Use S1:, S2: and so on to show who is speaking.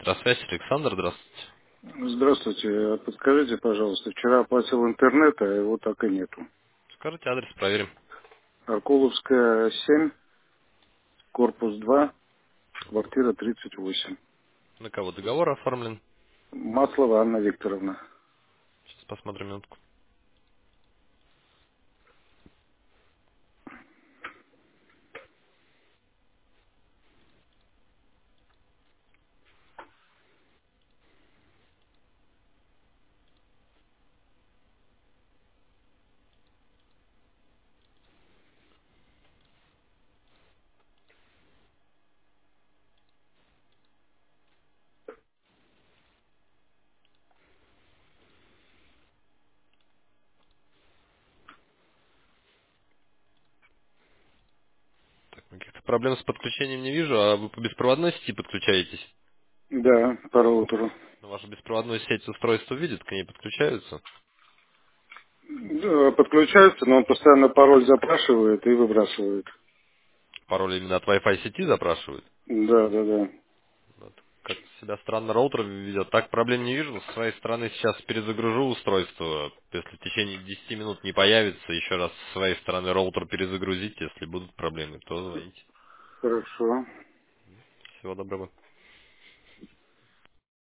S1: Связь, Александр, здравствуйте.
S2: Здравствуйте. Подскажите, пожалуйста, вчера оплатил интернет, а его так и нету.
S1: Скажите адрес, проверим.
S2: Аркуловская, 7, корпус 2, квартира 38.
S1: На кого договор оформлен?
S2: Маслова Анна Викторовна.
S1: Сейчас посмотрим минутку. Так, каких-то проблем с подключением не вижу, а вы по беспроводной сети подключаетесь?
S2: Да, по роутеру.
S1: На вашу беспроводную сеть устройство видит, к ней подключаются.
S2: Да, подключается, но он постоянно пароль запрашивает и выбрасывает.
S1: Пароль именно от Wi-Fi сети запрашивают.
S2: Да, да, да.
S1: Вот. Как себя странно роутер ведет. Так проблем не вижу. С своей стороны сейчас перезагружу устройство. Если в течение 10 минут не появится, еще раз с своей стороны роутер перезагрузить. Если будут проблемы, то звоните.
S2: Хорошо.
S1: Всего доброго.